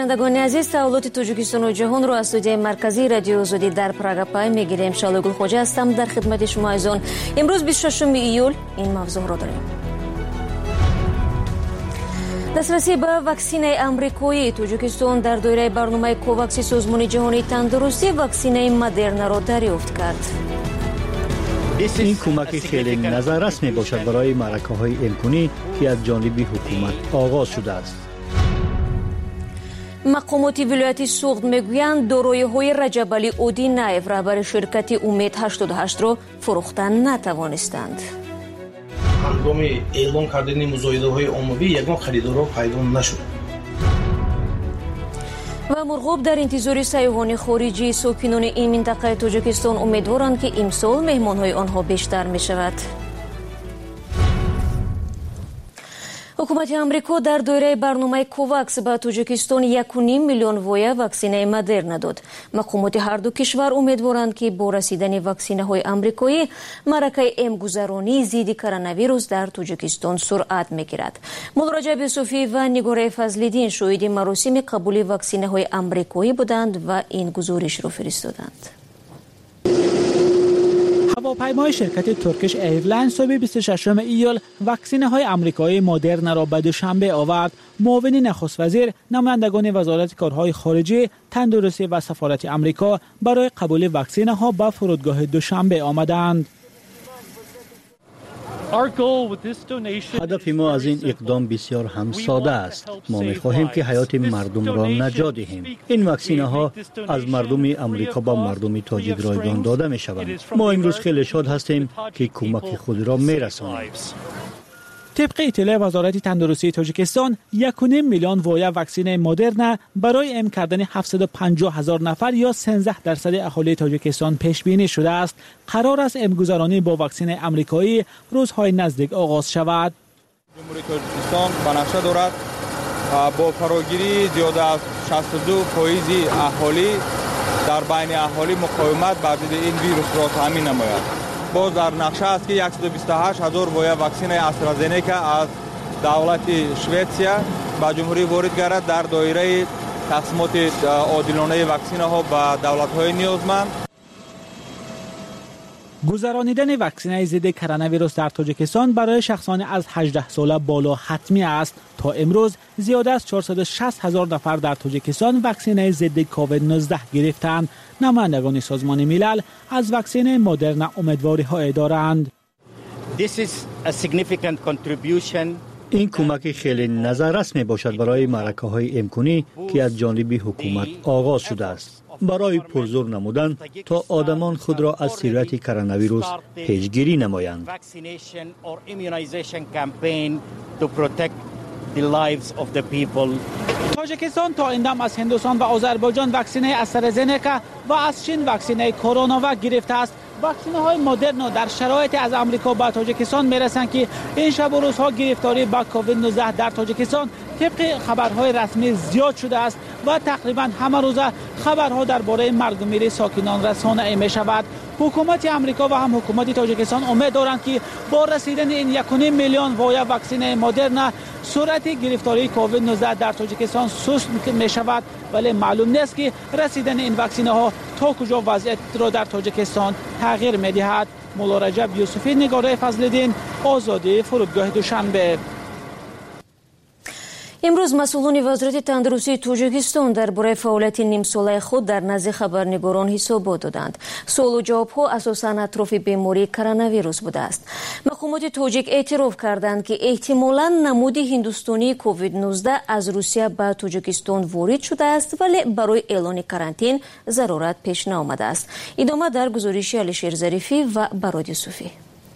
شنوندگان عزیز، تحولات تاجیکستان و جهان رو از استودیوی مرکزی رادیو آزادی در پراگ پای میگیریم. شالو گلخوجه هستم در خدمت شما عزیزان. امروز 26 ایول این موضوع رو داریم. دسترسی به واکسینه آمریکایی تاجیکستان در دایره برنامه کوواکس سازمان جهانی تندرستی واکسینه مدرنا را دریافت کرد. این کمک خیلی نظررس می باشد برای معرکه‌های امکانی که از جانب حکومت آغاز شده است. مقامات ولایت سوغد میگویند دارایی‌های رجب علی اودینایف رهبر شرکت امید 88 را فروختن نتوانستند. هنگام اعلام کردن مزایده‌های عمومی یگان خریدار پیدا نشد. و مرغوب در انتظار سیاحان خارجی ساکنان این منطقه تاجیکستان امیدوارند که امسال مهمان‌های آنها بیشتر می‌شود. حکومت آمریکا در دایره برنامه کوواکس به تاجیکستان 1.5 میلیون وایه واکسینه مدرنا داد. مقامات هر دو کشور امیدوارند که با رسیدن واکسینه‌های آمریکایی معرکه امگذرانی ضد کرونا ویروس در تاجیکستان سرعت می‌گیرد. مولانا یوسفی و نگار فضل‌الدین شاهد مراسم قبول واکسینه‌های آمریکایی بودند و این گزارش را فرستادند. هواپیمای شرکت ترکیش ایرلاین صبح 26 ایول واکسینه‌های آمریکایی مدرنا را به دوشنبه آورد. معاون نخست وزیر، نمایندگان وزارت کارهای خارجه، تندرستی و سفارت آمریکا برای قبول واکسینه‌ها به فرودگاه دوشنبه آمدند. هدف ما از این اقدام بسیار هم ساده است. ما می‌خواهیم که حیات مردم را نجات دهیم. این واکسین‌ها از مردم آمریکا به مردم تاجیک رایگان داده می‌شوند. ما امروز خیلی شاد هستیم که کمک خود را می‌رسانیم. طبق اطلاع وزارت تندرستی تاجیکستان 1.5 میلیون وایه واکسین مدرنا برای ام کردن 750,000 نفر یا 13% اهالی تاجیکستان پیش بینی شده است. قرار است امگذرانی با واکسن آمریکایی روزهای نزدیک آغاز شود. جمهوری تاجیکستان بنفشه دارد با فراگیری زیاده از 62% اهالی در بین اهالی مقاومت بر ضد این ویروس را تامین نماید. باز در نقشه است که 128,000 وایه واکسین استرازنیکا از دولت شویتسیا به جمهوری وارد گردد در دایره تقسیمات عادلانه واکسین ها به دولت های نیازمند. گذرانیدن واکسینه ضد کرونا ویروس در تاجیکستان برای شخصان از 18 ساله بالا حتمی است. تا امروز زیاده از 460,000 نفر در تاجیکستان واکسینه ضد کووید 19 گرفتند. نمایندگان سازمان ملل از واکسن مدرنا امیدواری‌های دارند. این کمک خیلی نظررس می باشد برای معرکه‌های امکانی که از جانب حکومت آغاز شده است. برای پرزور نمودن تا آدمان خود را از سیرت کرونا ویروس پیشگیری نمایند. تاجیکستان تا این دم از هندوستان و آذربایجان واکسینه استرازنیکا و از چین واکسینه کرونا گرفته است. واکسینه های مدرنا در شرایط از آمریکا به تاجیکستان میرسند که این شب و روزها گرفتاری با کووید 19 در تاجیکستان طبق خبرهای رسمی زیاد شده است و تقریبا همه روز خبرها درباره مرگ و میر ساکنان رسانه می شود. حکومت آمریکا و هم حکومت تاجیکستان امید دارند که با رسیدن این 1.5 میلیون وایه واکسین مدرنا سرعت گرفتاری کووید 19 در تاجیکستان سست می شود، ولی معلوم نیست که رسیدن این واکسینه ها تا کجا وضعیت را در تاجیکستان تغییر می دهد. مولانا یوسفی، نگار فضل‌الدین، آزادی، فرودگاه دوشنبه. امروز مسئولان وزارت تندرستی تاجیکستان درباره فعالیت نیم ساله خود در نزد خبرنگاران حسابات دادند. سوال و جواب‌ها اساساً اطراف بیماری کرونا ویروس بوده است. مقامات تاجیک اعتراف کردند که احتمالاً نمود هندوستانی کووید 19 از روسیه به تاجیکستان وارد شده است، ولی برای اعلان کرانتین ضرورت پیش نآمده است. ادامه در گزارش علیشیر ظریفی و براد یوسفی.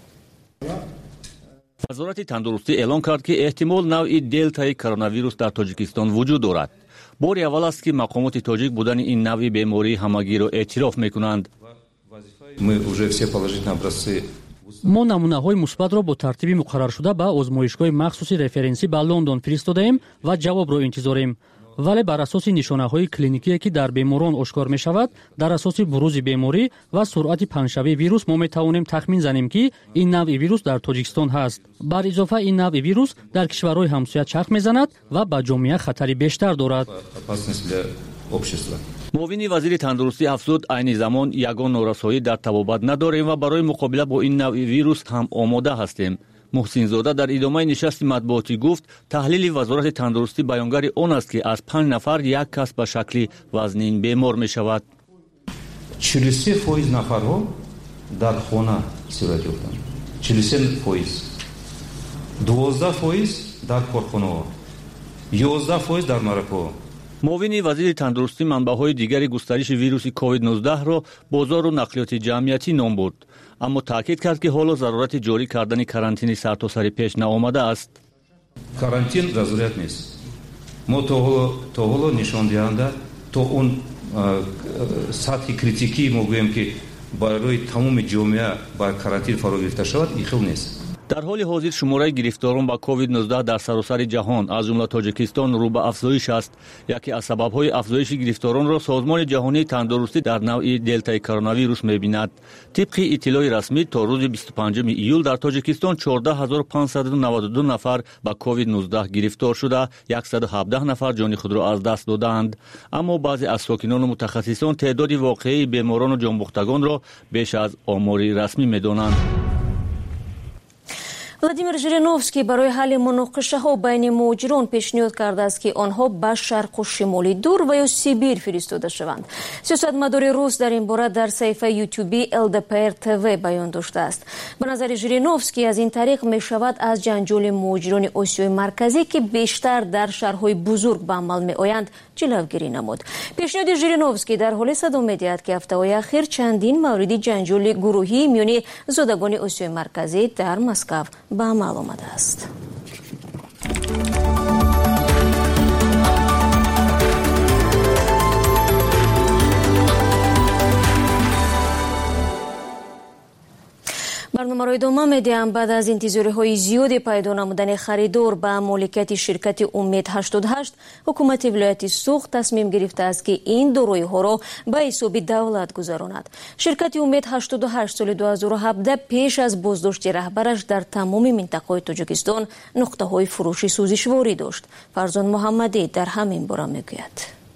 وزارت تندرستی اعلان کرد که احتمال نوع دلتای کرونا ویروس در تاجیکستان وجود دارد. بار اول است که مقامات تاجیک بودن این نوع بیماری همگی را اعتراف میکنند. ما نمونه‌های مثبت را با ترتیب مقرر شده به آزمایشگاه مخصوصی رفرنسی به لندن فرستادیم و جواب را انتظاریم. вале бар асоси нишонаҳои клиникие ки дар беморон ошкор мешавад, дар асоси бурузи беморӣ ва суръати паҳншавии вирус мо метавонем тахмин занем ки ин навъи вирус дар Тоҷикистон ҳаст. Бар изофа ин навъи вирус дар кишварҳои ҳамсоя чарх мезанад ва ба ҷомеа хатари бештар дорад. муовини вазири тандурустӣ афзуд, айни замон ягон норасоӣ дар табобат надорем ва барои муқобила бо ин навъи вирус ҳам омода ҳастем. муҳсинзода дар идомаи нишасти матбуотӣ гуфт, таҳлили вазорати тандурустӣ баёнгари он аст ки аз 5 нафар як кас ба шакли вазнин бемор мешавад. 43% нафарҳо дар хона сурат ёфтанд. 43%. 12% дар корхонаҳо. 11% дар маракҳо. муовини вазири тандурустӣ манбаъҳои дигари густариши вируси COVID-19-ро бозору нақлиёти ҷамъиятӣ ном бурд, аммо таъкид кард ки ҳоло зарурати ҷорӣ кардани карантини сартосарӣ пеш наомадааст. Карантин зарурат нест. мо то ҳоло нишондиҳанда то он сатҳи критикӣ мо гӯем ки барои тамоми ҷомеа ба карантин фаро гирифта шавад, ин хел нест. дар ҳоли ҳозир шумораи гирифторон ба COVID-19 дар саросари ҷаҳон, аз ҷумла Тоҷикистон, рӯ ба афзоиш аст. яке аз сабабҳои афзоиши гирифторонро Созмони ҷаҳонии тандурустӣ дар навъи делтаи коронавирус мебинад. тибқи иттилои расмӣ то рӯзи 25 июл дар Тоҷикистон 14592 нафар ба COVID-19 гирифтор шуда, 117 нафар ҷони худро аз даст доданд. аммо баъзе аз сокинону мутахассисон теъдоди воқеии беморону ҷонбухтагонро беш аз омори расмӣ медонанд. владимир жириновский барои ҳалли муноқишаҳо байни муҳоҷирон пешниҳод кардааст ки онҳо ба шарқу шимоли дур ва ё Сибир фиристода шаванд. сиёсатмадори рус дар ин бора дар саҳифаи ютюби LDPR TV баён доштааст. ба назари жириновский аз ин тариқ мешавад аз ҷанҷоли муҳоҷирони Осиёи марказӣ ки бештар дар шаҳрҳои бузург ба амал меоянд ҷилавгирӣ намуд. пешниҳоди жириновский дар ҳоле садо медиҳад ки ҳафтаҳои ахир чандин мавриди ҷанҷоли гурӯҳӣ миёни зодагони Осиёи марказӣ дар Москав ба амал омадааст. барномаро идома медиҳам. баъд аз интизориҳои зиёди пайдо намудани харидор ба моликияти ширкати Умед 88, ҳукумати вилояти Суғд тасмим гирифтааст ки ин дороиҳоро ба ҳисоби давлат гузаронад. ширкати Умед 88 соли 2017 пеш аз боздошти раҳбараш дар тамоми минтақаҳои Тоҷикистон нуқтаҳои фурӯши сӯзишворӣ дошт. Фарзон Муҳаммадӣ дар ҳамин бора мегӯяд.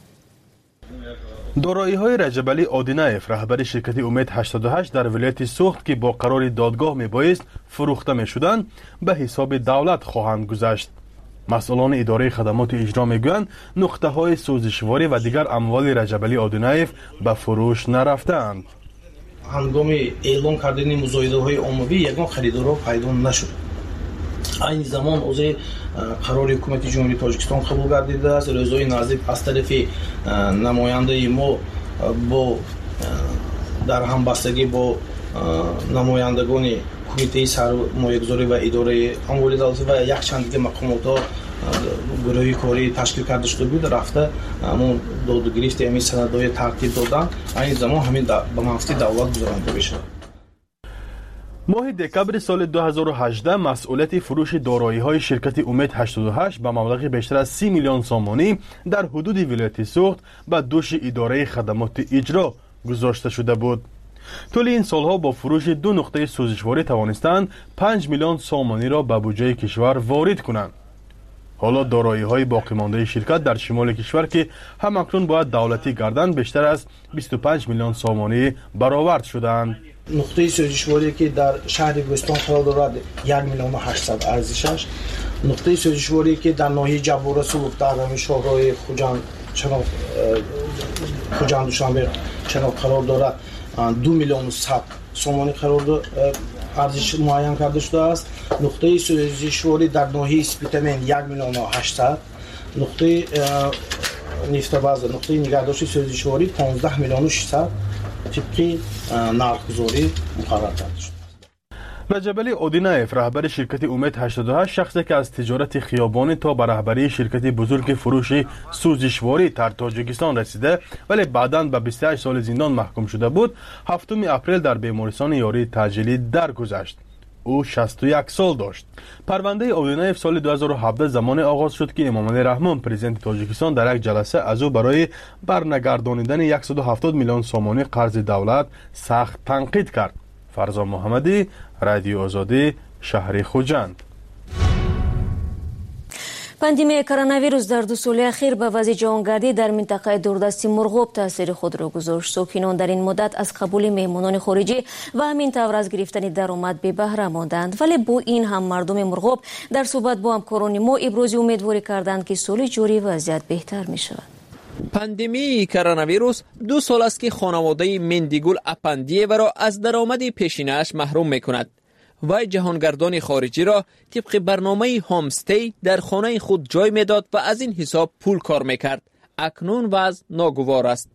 дороиҳои Раҷабалӣ Одинаев, раҳбари ширкати Умед 88 дар вилояти Суғд ки бо қарори додгоҳ мебоист фурӯхта мешуданд, ба ҳисоби давлат хоҳанд гузашт. масъулони идораи хадамоти иҷро мегӯянд, нуқтаҳои сӯзишворӣ ва дигар амволи Раҷабалӣ Одинаев ба фурӯш нарафтаанд. ҳангоми эълон кардани музоидаҳои оммавӣ ягон харидорро пайдо нашуд. айни замон ози қарори ҳукумати ҷумҳурии Тоҷикистон қабул гардидааст. рӯзои наздик аз тарафи намояндаи мо бо дар ҳамбастагӣ бо намояндагони кумитаи сармоягузорӣ ва идораи амволи давлатӣ ва якчанд дигар мақомотҳо гурӯҳи корӣ ташкил карда шуда буд, рафта ҳамон додугирифти ҳамин санадҳои тартиб додан. айни замон ҳамин ба манфиати давлат гузаронда мешавад. моҳи декабри соли 2018 масъулияти фурӯши дороиҳои ширкати Умед 88 ба маблағи бештар аз 30 миллион сомонӣ дар ҳудуди вилояти Суғд ба дӯши идораи хадамоти иҷро гузошта шуда буд. тӯли ин солҳо бо фурӯши 2 нуқтаи сӯзишворӣ тавонистанд 5 миллион сомониро ба буҷаи кишвар ворид кунанд. ҳоло дороиҳои боқимондаи ширкат дар шимоли кишвар ки ҳамакнун бояд давлатӣ гарданд, бештар аз 25 миллион сомонӣ баровард шуданд. нуқтаи сӯзишворие ки дар шаҳри Гӯстон қарор дорад 1 миллион 800 арзишаш, нуқтаи сӯзишворие ки дар ноҳияи Ҷабборасул дар ҳамин шоҳроҳи Хуҷанд Душанбе чаноб қарор дорад 2 миллион 100 сомонӣ арзиш муайян карда шудааст. нуқтаи сӯзишворӣ дар ноҳияи Спитамен 1 миллион 800, нуқтаи нефтобаза, нуқтаи нигаҳдошти сӯзишворӣ 15 миллион 600 тибқи нархгузорӣ муқаррар карда шуд. Раҷабалӣ Одинаев, раҳбари ширкати Умед 88, шахсе ки аз тиҷорати хиёбонӣ то ба раҳбарии ширкати бузурги фурӯши сӯзишворӣ дар Тоҷикистон расида, вале баъдан ба 28 соли зиндон маҳкум шуда буд, 7 апрел дар бемористони ёрии таъҷилӣ даргузашт. او 61 سال داشت. پرونده اولینایف سال 2017 زمان آغاز شد که امامعلی رحمان پرزیدنت تاجیکستان در یک جلسه از او برای برنگردانیدن 170 میلیون سومانی قرض دولت سخت تنقید کرد. فرزان محمدی، رادیو آزادی، شهر خوجند. پاندемияи коронавирус дар 2 соли ахир ба вазъи ҷаҳонгардӣ дар минтақаи дурдасти мурғоб таъсири худро гузошт. сокинон дар ин муддат аз қабули меҳмонони хориҷӣ ва ҳамин тавр аз гирифтани даромад бебаҳра монданд. вале бо ин ҳам мардуми мурғоб дар суҳбат бо ҳамкорони мо ибрози умедворӣ карданд ки соли ҷорӣ вазъият беҳтар мешавад. пандемияи коронавирус 2 сол аст ки хонаводаи Мендигул Апандиеваро аз даромади пешинааш маҳрум мекунад. вай ҷаҳонгардони хориҷиро тибқи барномаи ҳомстей дар хонаи худ ҷой медод ва аз ин ҳисоб пул кор мекард. акнун вазъ ногувор аст.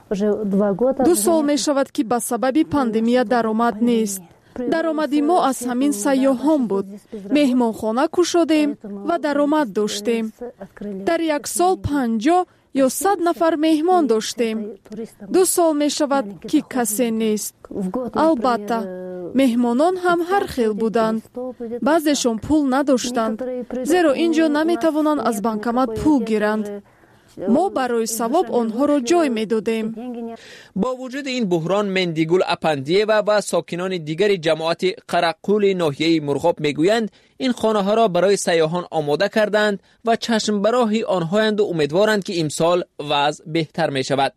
2 сол мешавад ки ба сабаби пандемия даромад нест. даромади мо аз ҳамин сайёҳон буд. меҳмонхона кушодем ва даромад доштем. дар як сол 50 ё 100 нафар меҳмон доштем. 2 сол мешавад ки касе нест. албатта меҳмонон ҳам ҳар хел буданд. баъзешон пул надоштанд, зеро ин ҷо наметавонанд аз банкомат пул гиранд. мо барои савоб онҳоро ҷой медодем. бо вуҷуди ин буҳрон Мендигул Апандиева ва сокинони дигари ҷамоати Қараққули ноҳияи Мурғоб мегӯянд ин хонаҳоро барои сайёҳон омода карданд ва чашмбароҳи онҳоянду умедворанд ки имсол вазъ беҳтар мешавад.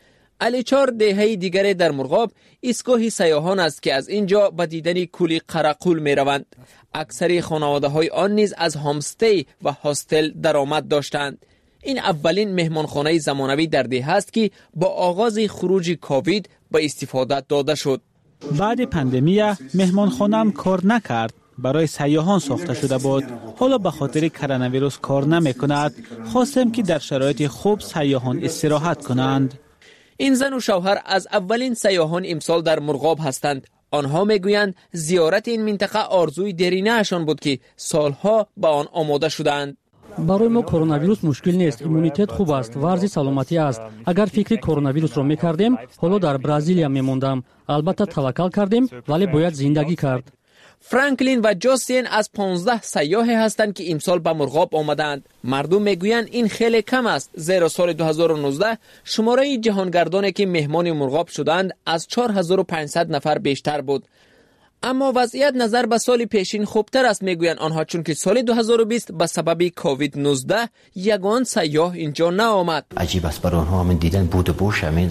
аличор деҳаи дигаре дар Мурғоб истгоҳи сайёҳон аст ки аз ин ҷо ба дидани кӯли Қараққул мераванд. аксари хонаводаҳои он низ аз ҳомстей ва ҳостел даромад доштанд. ин аввалин меҳмонхонаи замонавӣ дар деҳа аст ки бо оғози хуруҷи ковид ба истифода дода шуд. баъди пандемия меҳмонхонаам кор накард. барои сайёҳон сохта шуда буд. ҳоло ба хотири коронавирус кор намекунад. хостем ки дар шароити хуб сайёҳон истироҳат кунанд. ин зану шавҳар аз аввалин сайёҳон имсол дар Мурғоб ҳастанд. онҳо мегӯянд зиёрати ин минтақа орзуи деринаашон буд ки солҳо ба он омода шуданд. барои мо коронавирус мушкил нест. иммунитет хуб аст, варзи саломатӣ аст. агар фикри коронавирусро мекардем, ҳоло дар Бразилия мемондам. албатта таваккал кардем, вале бояд зиндагӣ кард. франклин ва ҷосиен аз 15 сайёҳе ҳастанд ки имсол ба Мурғоб омаданд. мардум мегӯянд ин хеле кам аст, зеро соли 2019 шумораи ҷаҳонгардоне ки меҳмони Мурғоб шуданд аз 4500 нафар бештар буд. аммо вазъият назар ба соли пешин хубтар аст, мегӯянд онҳо, чунки соли 2020 ба сабаби COVID-19 ягон сайёҳ инҷо наомад. аҷиб аст барои онҳо ҳамин дидан буду буш ҳамин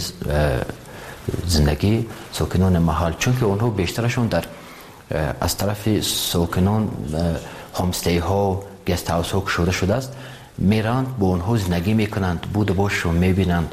зиндагӣ сокинони маҳал, чунки онҳо бештарашон дар аз тарафи сокинон ҳомстейҳо, гестҳаусҳо кушода шудааст, меранд бо онҳо зиндагӣ мекунанд, буду бушро мебинанд.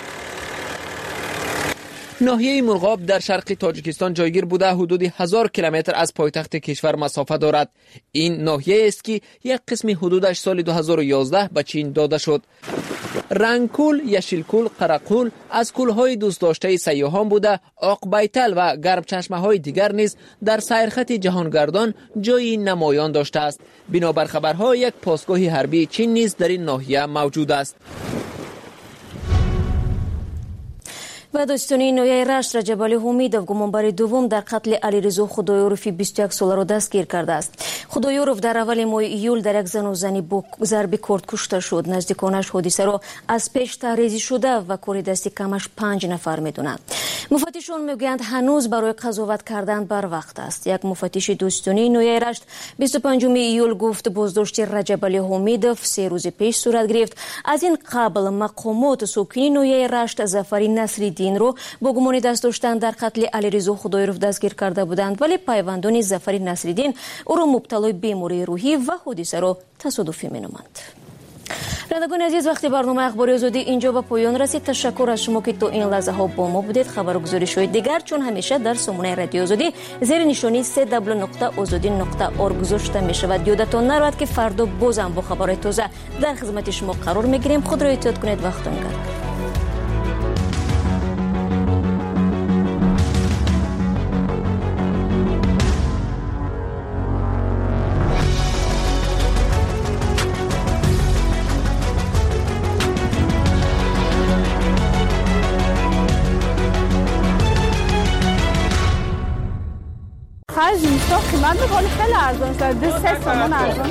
ноҳияи Мурғоб дар шарқи Тоҷикистон ҷойгир буда ҳудуди 1000 километр аз пойтахти кишвар масофа дорад. ин ноҳияест ки як қисми ҳудудаш соли 2011 ба Чин дода шуд. рангкул, яшилкул, Қараққул аз кулҳои дӯстдоштаи сайёҳон буда, Оқбайтал ва гармчашмаҳои дигар низ дар сайрхати ҷаҳонгардон ҷойи намоён доштааст. бинобар хабарҳо, як постгоҳи ҳарбии Чин низ дар ин ноҳия мавҷуд аст. ва достиёни ноҳияи Рашт Раҷабалӣ Ҳомидов гумонбари дуввум дар қатли Алиризо Худоёрови 21 соларо дастгир кардааст. Худоёров дар аввали моҳи июл дар як зану зани бо зарби корд кушта шуд. наздиконаш ҳодисаро аз пеш таҳризӣ шуда ва кори дасти камаш 5 нафар медонанд. муфаттишон мегӯянд ҳанӯз барои қазоват кардан барвақт аст. як муфаттиши достиёни ноҳияи Рашт 25 июл гуфт боздошти Раҷабалӣ Ҳомидов 3 рӯзи пеш сурат гирифт. аз ин қабл мақомот сокини ноҳияи Рашт Зафари Насриддинро бо гумони даст доштан дар қатли Алиризо Худоёров дастгир карда буданд, вале пайвандони Зафари Насриддин ӯро мубталои бемории рӯҳӣ ва ҳодисаро тасодуфӣ меноманд. рандагони азиз, вақти барномаи ахбори озодӣ инҷо ба поён расид. ташаккур аз шумо ки то ин лаҳзаҳо бо мо будед. хабаргузоришҳои дигар чун ҳамеша дар сомонаи радиои озодӣ зери нишони www.ozodi.org гузошта мешавад. ёдатон нарояд ки фардо бозам бо хабарҳои тоза дар хизмати шумо қарор мегирем. худро эҳтиёт кунед. вақтон гард. خرج اینستا قیمت میکنه خیلی ارزان شده 3 تومان ارزان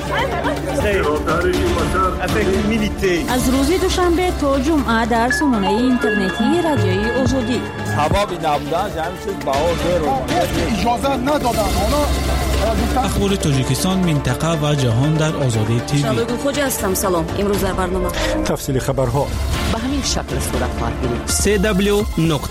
شده. از روز دوشنبه تا جمعه در سامانه اینترنتی رادیوی آزادی. حبابی نبودن جمع شد اجازه ندادن. اخبار تاجیکستان، منطقه و جهان در آزادی تیوی. شبگون خوجا هستم. سلام. امروز در برنامه تفصیل خبرها به همین شکل صورت خواهد گرفت.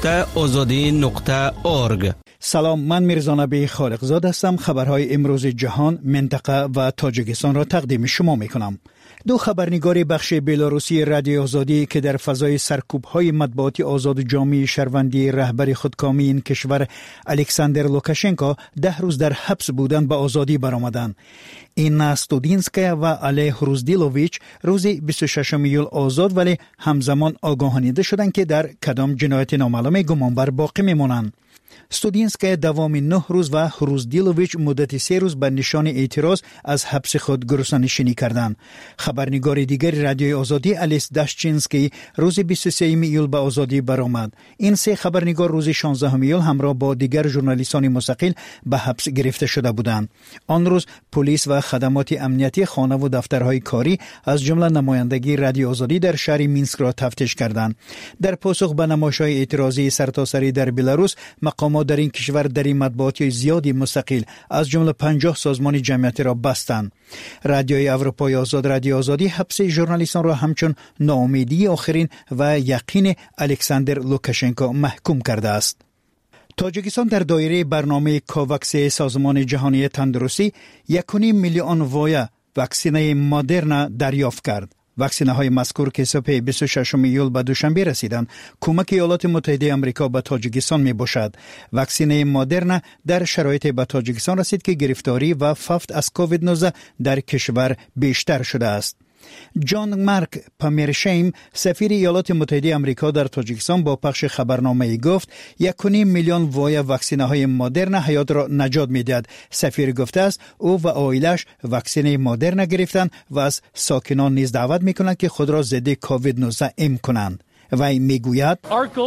www.azadi.org. سلام، من میرزا نبی خالقزاد هستم. خبرهای امروز جهان، منطقه و تاجیکستان را تقدیم شما میکنم. دو خبرنگار بخش بلاروسی رادیو آزادی که در فضای سرکوب‌های مطبوعاتی آزاد جامعه شهروندی رهبر خودکامی این کشور الکساندر لوکاشنکو 10 روز در حبس بودند به آزادی برآمدند. اینا ستودینسکا و علی هروزدیلوویچ روز 26 ایول آزاد ولی همزمان آگاهانیده شدند که در کدام جنایت نامعلوم گمانبر باقی میمانند. ستودینسکا دوام 9 روز و هروزدیلوویچ مدت 3 روز به نشان اعتراض از حبس خود گرسنه‌نشینی کردند. خبرنگار دیگر رادیوی آزادی الیس داشچینسکی روز 23 ایول به آزادی برآمد. این سه خبرنگار روز 16 ایول همراه با دیگر ژورنالیستان مستقل به حبس گرفته شده بودند. آن روز پلیس و خدمات امنیتی خانه و دفترهای کاری از جمله نمایندگی رادیو آزادی در شهر مینسک را تفتیش کردند. در پاسخ به نمایش‌های اعتراضی سرتاسری در بلاروس، مقامات در این کشور در مطبوعاتی زیادی مستقل از جمله 50 سازمان جمعیتی را بستند. رادیوی اروپای آزاد رادیو آزادی حبس ژورنالیستان را همچون ناامیدی آخرین و یقین الکساندر لوکاشنکو محکوم کرده است. تاجیکستان در دایره برنامه کوواکس سازمان جهانی تندرستی 1.5 میلیون وایه واکسینه مدرنا دریافت کرد. واکسینه های مذکور که صبح 26 ایول به دوشنبه رسیدند کمک ایالات متحده آمریکا به تاجیکستان می باشد. واکسینه مدرنا در شرایط به تاجیکستان رسید که گرفتاری و فوت از کووید 19 در کشور بیشتر شده است. جان مارک پامیرشیم سفیر ایالات متحده آمریکا در تاجیکستان با پخش خبرنامه گفت 1.5 میلیون وای واکسینه های مدرنا حیات را نجات میدهد. سفیر گفته است او و عائله‌اش واکسینه مدرنا گرفتند و از ساکنان نیز دعوت میکنند که خود را ضد کووید 19 ایم کنند. و میگوید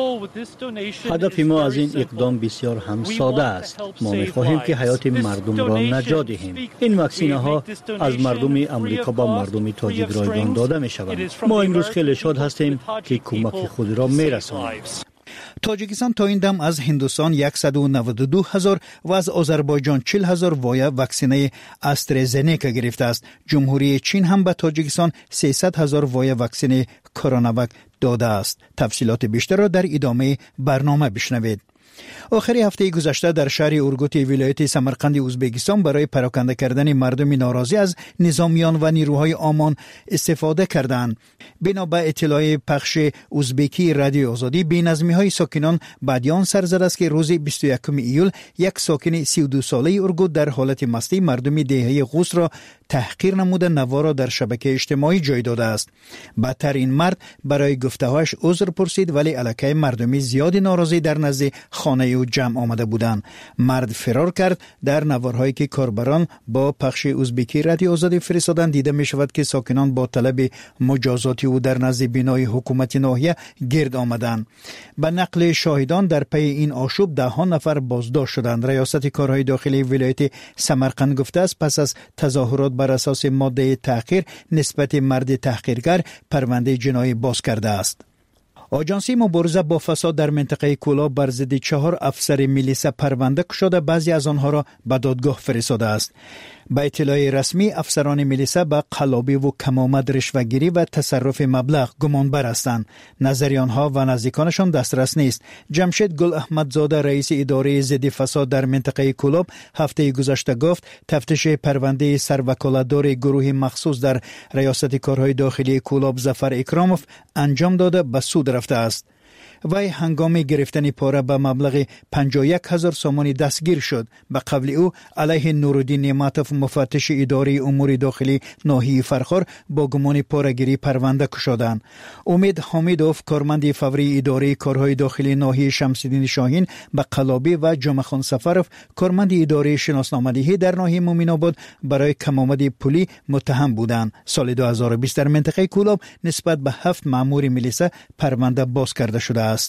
هدف ما از این اقدام بسیار هم ساده است. ما میخواهیم که حیات مردم را نجات دهیم. این واکسینه ها از مردم امریکا با مردم تاجیک رایگان داده می شوند. ما امروز خیلی شاد هستیم که کمک خود را میرسانیم. تاجیکستان تا این دم از هندوستان 192,000 و از آذربایجان 40,000 وای واکسینه استرازنیکا گرفته است. جمهوری چین هم به تاجیکستان 300,000 وای واکسینه کوروناواک داده است. تفصیلات بیشتر را در ادامه برنامه بشنوید. آخر هفته گذشته در شهر اورگوتی ولایت سمرقند ازبکستان برای پراکنده کردن مردم ناراضی از نظامیان و نیروهای امان استفاده کردند. بنا به اطلاع پخش ازبکی رادیو آزادی، بی‌نظمی‌های ساکنان بعدیان سر زد است که روز 21 ایول یک ساکن 32 ساله اورگوت در حالت مستی مردم دهه قوس را تحقیر نموده نوا را در شبکه اجتماعی جای داده است. بدتر این مرد برای گفته‌هایش عذر پرسید ولی علاقه مردمی زیادی ناراضی در نزد خانه او جمع آمده بودند. مرد فرار کرد. در نوارهایی که کاربران با پخش ازبکی رادیو آزادی فرستادند دیده می شود که ساکنان با طلب مجازات او در نزد بینای حکومت ناحیه گرد آمدند. به نقل شاهدان در پی این آشوب 10 نفر بازداشت شدند. ریاست کارهای داخلی ولایت سمرقند گفته است پس از تظاهرات بر اساس ماده تحقیر نسبت مرد تحقیرگر پرونده جنایی باز کرده است. آژانس مبارزه با فساد در منطقه کولاب بر ضد 4 افسر میلیسا پرونده شده، بعضی از آنها را به دادگاه فرستاده است. با اطلاع رسمی افسران میلیسا به قلابی و کمامد رشوه‌گیری و تصرف مبلغ گمانبر هستند. نظر آنها و نزدیکانشان دسترس نیست. جمشید گل احمدزاده رئیس اداره ضد فساد در منطقه کولاب هفته گذشته گفت تفتیش پرونده سروکالت‌دار گروه مخصوص در ریاست کارهای داخلی کولاب ظفر اکراموف انجام داده به سود رفته است. وی هنگام گرفتن پاره به مبلغ 51,000 سومانی دستگیر شد. به قول او علیه نورالدین نعمتوف مفتش اداره امور داخلی ناحیه فرخار با گمان پاره‌گیری پرونده گشودند. امید حمیدوف کارمند فوری اداره کارهای داخلی ناحیه شمس‌الدین شاهین به قلابی و جمعخان سفرف کارمند اداره شناسنامه‌دهی در ناحیه مومن‌آباد برای کم‌آمد پولی متهم بودند. سال 2020 در منطقه کولاب نسبت به 7 مأمور میلیسا پرونده باز کرده شده است.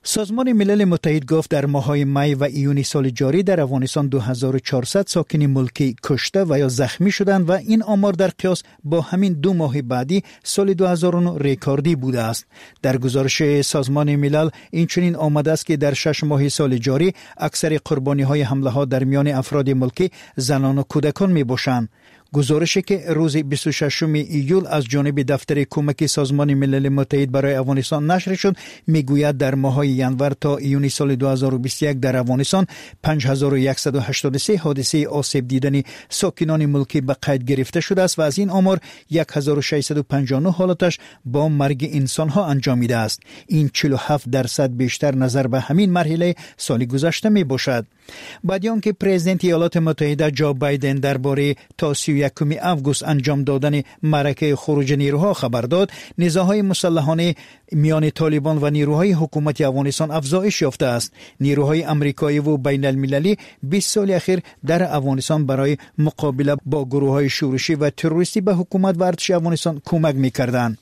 سازمان ملل متحد گفت در ماه‌های می و ایون سال جاری در افغانستان 2400 ساکن ملکی کشته و یا زخمی شدند و این آمار در قیاس با همین 2 ماه بعدی سال 2009 رکوردی بوده است. در گزارش سازمان ملل این چنین آمده است که در 6 ماه سال جاری اکثر قربانی‌های حمله‌ها در میان افراد ملکی زنان و کودکان می‌باشند. گزارشی که روز 26 ایول از جانب دفتر کمک سازمان ملل متحد برای افغانستان نشر شد میگوید در ماه‌های ینور تا ایون سال 2021 در افغانستان 5183 حادثه آسیب دیدن ساکنان ملکی به قید گرفته شده است و از این آمار 1659 حالتش با مرگ انسان‌ها انجامیده است. این 47% بیشتر نظر به همین مرحله سال گذشته می باشد. بعد آنکه پرزیدنت ایالات متحده جو بایدن درباره تا 31 آگوست انجام دادن معرکه خروج نیروها خبر داد، نزاع‌های مسلحانه میان طالبان و نیروهای حکومت افغانستان افزایش یافته است. نیروهای آمریکایی و بین المللی 20 سال اخیر در افغانستان برای مقابله با گروه‌های شورشی و تروریستی به حکومت و ارتش افغانستان کمک می‌کردند.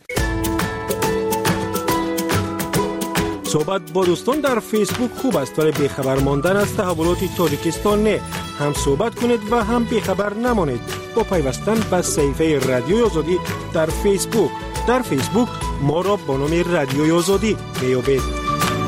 صحبت با دوستان در فیسبوک خوب است ولی بیخبر ماندن از تحولات تاجیکستان نه. هم صحبت کنید و هم بیخبر نمانید با پیوستن به صفحه رادیوی آزادی در فیسبوک. در فیسبوک ما را با نام رادیوی آزادی میابید.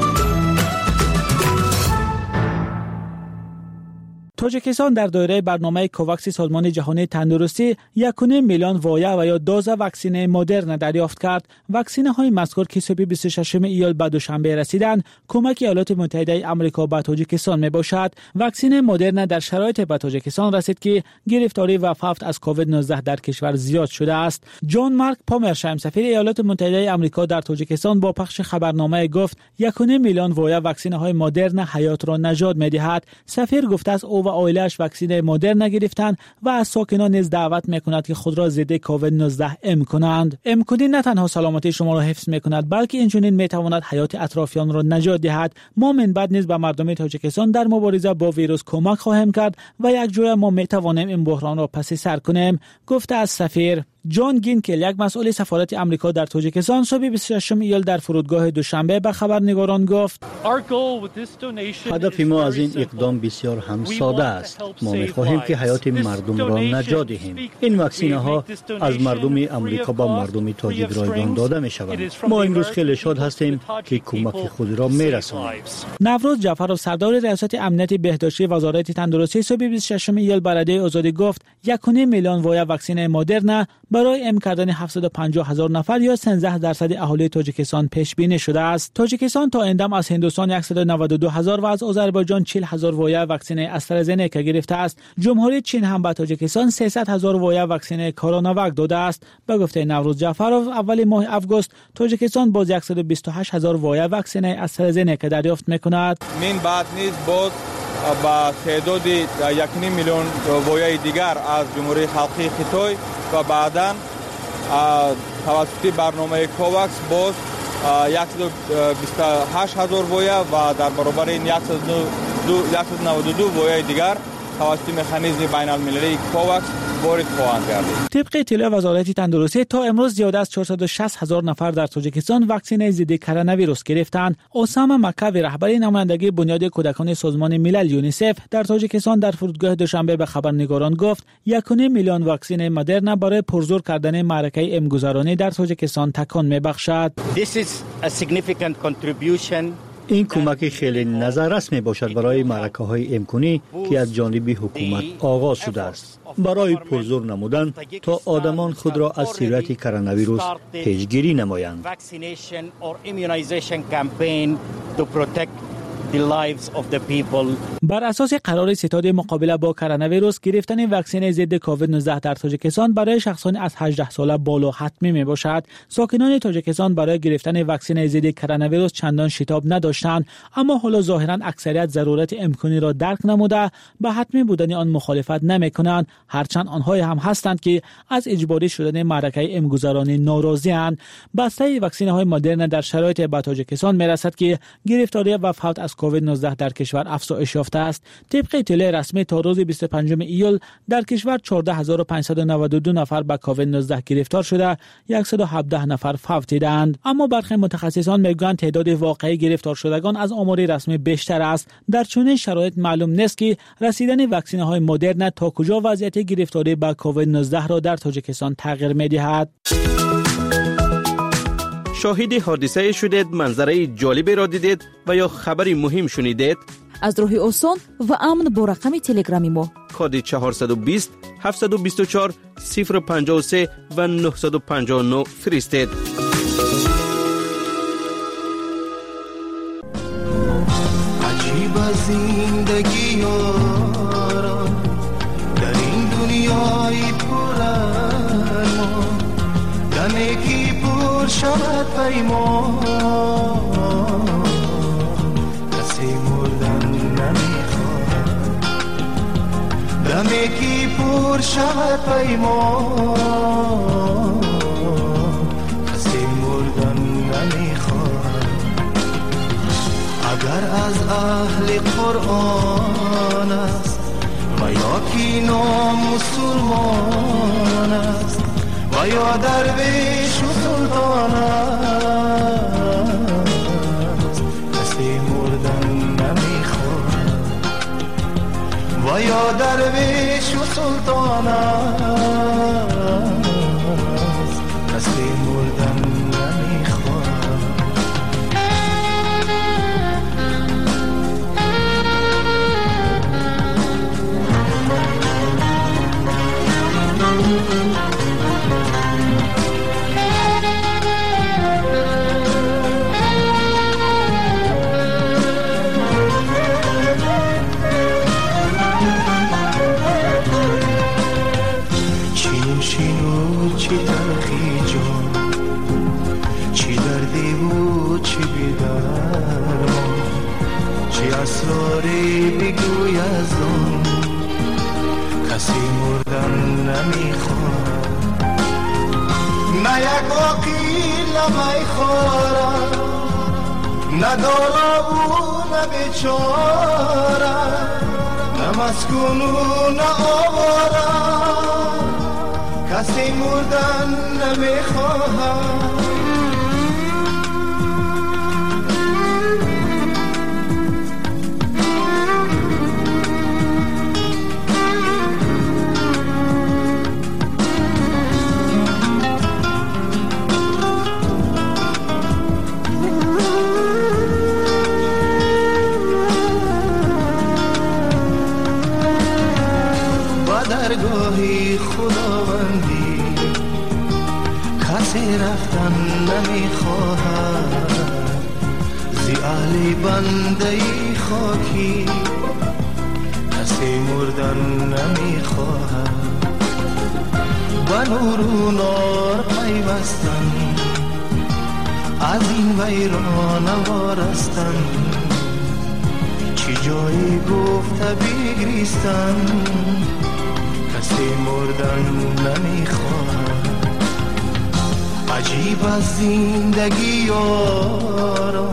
تاجیکستان در دایره برنامه کوواکس سازمان جهانی تندرستی 1.5 میلیون وایه و یا دوز واکسن مدرن دریافت کرد. واکسن های مذکور که صبح 26 ایول به دوشنبه رسیدند کمک ایالات متحده آمریکا به تاجیکستان می باشد. واکسن مدرن در شرایط به تاجیکستان رسید که گرفتاری و فوت از کووید 19 در کشور زیاد شده است. جان مارک پامرشایم سفیر ایالات متحده آمریکا در تاجیکستان با پخش خبرنامه گفت 1.5 میلیون وایه واکسن های مدرن حیات را نجات می دهد. سفیر گفته است او و عائله‌اش واکسن مدرن گرفتند و از ساکنان نیز دعوت می‌کند که خود را ضد کووید 19 ام کنند. ام کنی نه تنها سلامتی شما را حفظ می‌کند بلکه اینچنین می‌تواند حیات اطرافیان را نجات دهد. ما من بعد نیز به مردم تاجیکستان در مبارزه با ویروس کمک خواهیم کرد و یک جای ما می‌توانیم این بحران را پس سر کنیم، گفته از سفیر. جان گینکل یک مسئول سفارت آمریکا در تاجیکستان صبح 26 ایول در فرودگاه دوشنبه به خبرنگاران گفت هدف ما از این اقدام بسیار هم ساده است. ما می‌خواهیم که حیات مردم را نجات دهیم. این واکسینه ها از مردم آمریکا به مردم تاجیک رایگان داده می‌شوند. ما امروز خیلی شاد هستیم که کمک خود را می‌رسانیم. نوروز جعفرov سردار ریاست امنیت بهداشتی وزارت تندرستی صبح 26 ایول به رادیوی آزادی گفت 1.5 میلیون وایه واکسن مدرن برای ام کردن 750,000 نفر یا 13% اهالی تاجیکستان پیش بینی شده است. تاجیکستان تا اندم از هندوستان 192,000 و از آذربایجان 40,000 وایه واکسن استرازنکا گرفته است. جمهوری چین هم به تاجیکستان 300,000 وایه واکسن کوروناواک داده است. به گفته نوروز جعفرov اول ماه آگوست تاجیکستان باز 128,000 وایه واکسن استرازنکا دریافت می‌کند. من بعد نیز باز با تعداد 1.5 میلیون وایه دیگر از جمهوری خلقی خیتای و بعداً توسط برنامه کوواکس باز 128,000 وایه و در برابر این 192 وایه دیگر توسط مکانیزم بین المللی کوواکس وارد خواهند گردید. طبق اطلاع وزارت تندرستی تا امروز زیاده از 460,000 نفر در تاجیکستان واکسن ضد کرونا ویروس گرفتند. اسامه مکاوی رهبر نمایندگی بنیاد کودکان سازمان ملل یونیسف در تاجیکستان در فرودگاه دوشنبه به خبرنگاران گفت 1.5 میلیون واکسن مدرن برای پرزور کردن معرکه امگذرانی در تاجیکستان تکان می‌بخشد. این کمک خیلی نظررس می باشد برای معرکه‌های امکنی که از جانب حکومت آغاز شده است برای پرزور نمودن تا آدمان خود را از سیرت کرونا ویروس پیشگیری نمایند. بر اساس قرار ستاد مقابله با کرونا ویروس گرفتن واکسن ضد کووید 19 در تاجیکستان برای شخصان از 18 ساله بالا حتمی می باشد. ساکنان تاجیکستان برای گرفتن واکسن ضد کرونا ویروس چندان شتاب نداشتند، اما حالا ظاهرا اکثریت ضرورت امکانی را درک نموده به حتمی بودن آن مخالفت نمی کنند، هرچند آنها هم هستند که از اجباری شدن معرکه امگذرانی ناراضی اند. بسته واکسن های مدرن در شرایط به تاجیکستان می رسد که گرفتاری و فوت از کووید 19 در کشور افزایش یافته است. طبق اطلاع رسمی تا روز 25 ایول در کشور 14592 نفر به کووید 19 گرفتار شده، 117 نفر فوت دیدند. اما برخی متخصصان میگویند تعداد واقعی گرفتار شدگان از آمار رسمی بیشتر است. در چنین شرایط معلوم نیست که رسیدن واکسن‌های مدرن تا کجا وضعیت گرفتاری به کووید 19 را در تاجیکستان تغییر می‌دهد. شاهد حادثه شدید، منظره جالبی را دیدید و یا خبری مهم شنیدید؟ از راه آسان و امن با رقم تلگرامی ما کد 420 724 053 و 959 فرستید. عجیب زندگی یارا در این دنیای پر ارمان، دمی که پر شود پیمان، کسی مردن نمیخواد. دمی که پر شود پیمان، کسی مردن نمیخواد. اگر از اهل قرآن است و یا کی نام مسلمان است و یا درویش و سلطان است، کسی مردن نمیخواد. و یا درویش و سلطان است، کسی مردن نمیخواد. چی تلخی جان، چی دردی و چی بیدرمان، چی اسراری بگوی از آن، کسی مردن نمیخواد. نه یک وکیل نمیخواد، نه دالا و نه بیچاره، نه مسکون و نه آواره، کسی مردن نمیخواهد. با درگاهی خداوندی کسی رفتن نمیخواهد، زی اهل بنده خاکی کسی مردن نمیخواهد. و نور و نار پیوستن، از این ویران وارستن، چی جایی گفته بگریستن، کسی مردن نمیخواد. عجیب از زندگی یارا.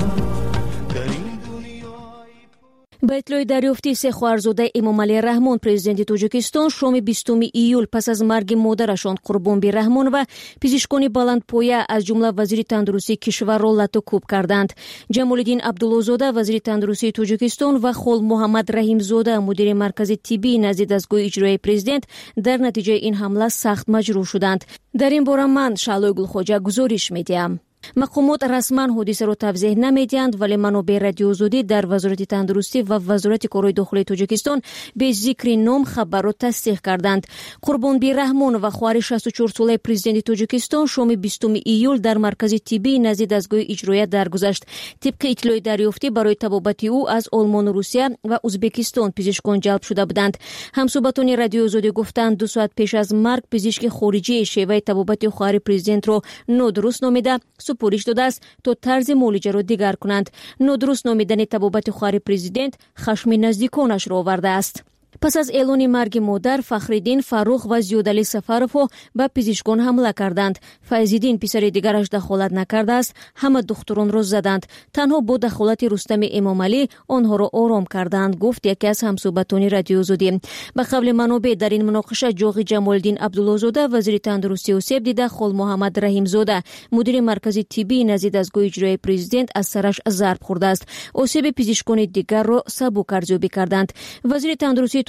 با اطلاع دریافتی سه خواهرزاده امامعلی رحمان پرزیدنت تاجیکستان شام 20 ایول پس از مرگ مادرشان قربانبی رحمان و پزشکان بلندپایه از جمله وزیر تندرستی کشور را لطوکوب کردند. جمالالدین عبدالله‌زاده وزیر تندرستی تاجیکستان و خال محمد رحیمزاده مدیر مرکز طبی نزد دستگاه اجرایی پرزیدنت در نتیجه این حمله سخت مجروح شدند. در این باره من شعلوی گلخوجه گزارش میدیم. مقامات رسما حادثه را توضیح نمیدهند، ولی منابع رادیو آزادی در وزارت تندرستی و وزارت کارهای داخلی تاجیکستان به ذکر نام خبر را تصدیق کردند. قربانبی رحمان و خواهر 64 ساله پرزیدنت تاجیکستان شام 20 ایول در مرکز طبی نزد دستگاه اجرایی درگذشت. طبق اطلاع دریافتی برای طبابت او از آلمان، روسیه و ازبکستان پزشکان جلب شده بودند. همصحبتان رادیو آزادی گفتند 2 ساعت پیش از مرگ پزشک خارجی شیوه طبابت خواهر پرزیدنت را نادرست نامیده سپارش داده است تا طرز معالجه را دیگر کنند. نادرست نامیدن طبابت خواهر پرزیدنت خشم نزدیکانش را آورده است. پس از اعلان مرگ مادر، فخرالدین فروخ و زیادعلی سفرов به پزشکان حمله کردند. فیض‌الدین پسر دیگرش دخالت نکرده است. همه دختران را زدند. تنها با دخالت رستم امامعلی آنها را آرام کردند، گفت یکی از همصحبتان رادیو آزادی. به قول منابع در این مناقشه جاغی جمالدین عبدالله زاده وزیر تندرستی و سیب دیده، خال محمد رحیم زاده مدیر مرکز طبی نزد دستگاه اجرایی پرزیدنت از سرش ضرب خورده است. آسیب پزشکان دیگر را سبک ارزیابی کردند. وزیر تندرستی